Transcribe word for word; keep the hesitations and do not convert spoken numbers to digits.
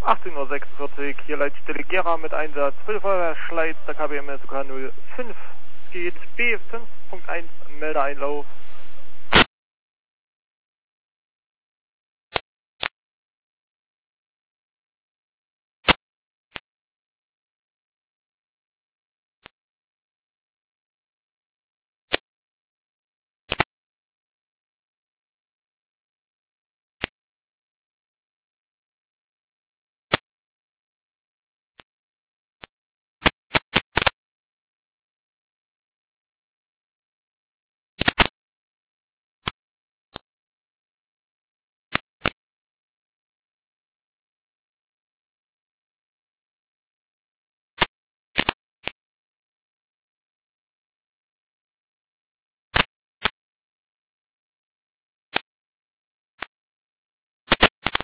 achtzehn Uhr sechsundvierzig, hier Leitstelle Gera mit Einsatz für Feuerwehr Schleiz, der K B M S K null fünf geht B fünf Punkt eins, Meldeeinlauf.